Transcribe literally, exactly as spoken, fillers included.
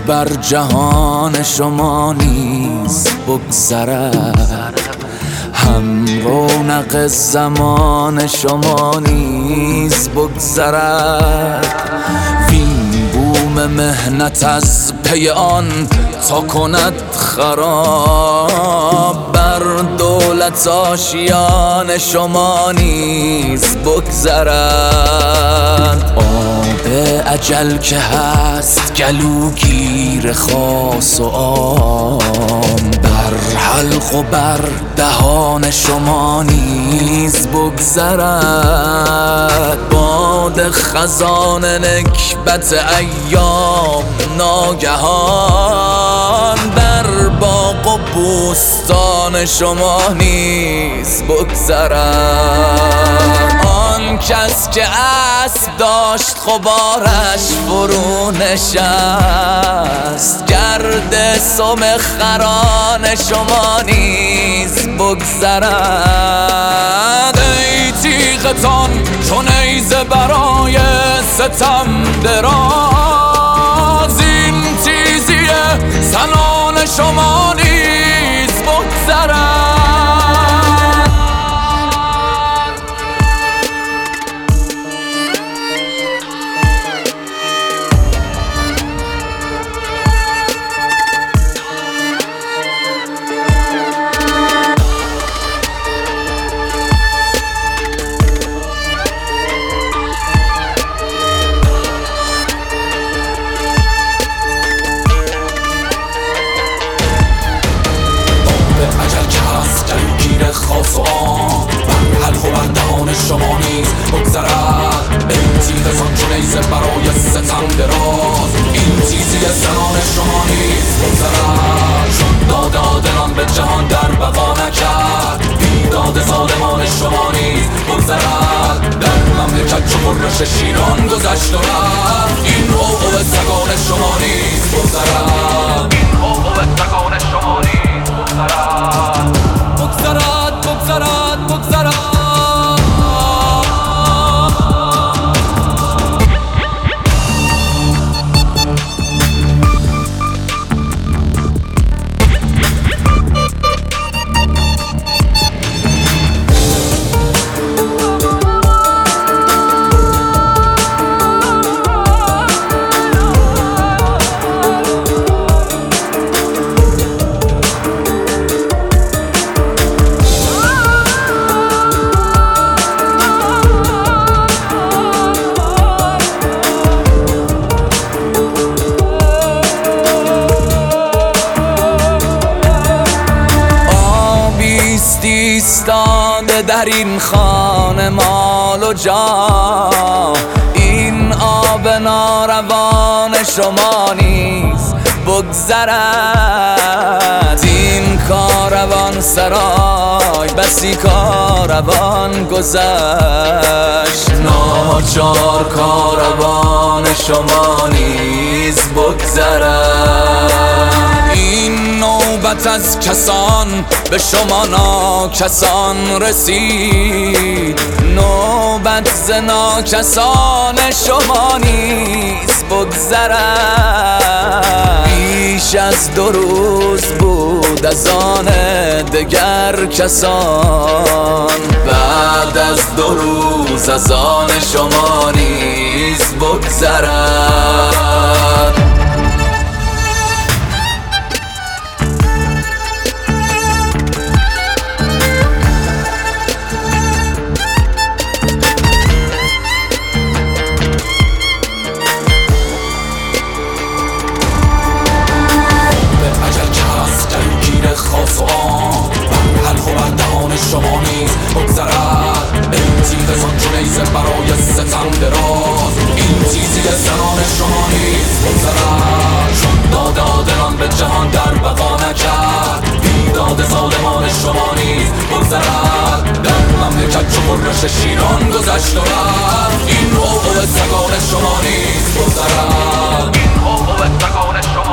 بر جهان شما نیز بگذرد، هم رونق زمان شما نیز بگذرد. وین بوم مهنت از پی آن تا کند خراب، بر دولت آشیان شما نیز بگذرد. آب اجل که هست گلوگیر خاص و عام، بر حلق و بر دهان شما نیز بگذرد. باد خزان نکبت ایام ناگهان، بر باغ و بوستان شما نیز بگذرد. آن کس که اسب داشت غبارش فرو نشست، گرد سم خران شما نیز بگذرد. ای تیغتان چون نیزه برای ستم دراز، این تیزی زنان شما نیز بگذرد. خاص و عام، بر حلق و بر دهان شما نیز بگذرد. ای تیغتان چون نیزه برای ستم دراز، این تیزی زنان شما نیز بگذرد. چون داد عادلان به جهان در بقا نکرد، بیداد ظالمان شما نیز بگذرد. در مملکت چو غرش شیران گذشت و رفت، این عوعو سگان شما نیز بگذرد. این عوعو سگان شما نیز بگذرد. بگذرد بگذرد بگذرد. ایستاده در این خانه مال و جا، این آب ناروان شما نیز بگذرد. این کاروان سرای بسی کاروان گذشت، ناچار کاروان شما نیز بگذرد. این نوبت از کسان به شما ناکسان رسید، نوبت ز ناکسان شما نیز بگذرد. بیش از دو روز بود از آن دگر کسان، بعد از دو روز از آن شما نیز بگذرد. خاص و عام، بر حلق و بر دهان شما نیز بگذرد. ای تیغتان چون نیزه برای ستم دراز، این تیزی زنان شما نیز بگذرد. چون داد عادلان به جهان در بقا نکرد، بیداد ظالمان شما نیز بگذرد. در مملکت چو غرش شیران گذشت و رفت، این عوعو سگان شما نیز بگذرد. این عوعو سگان شما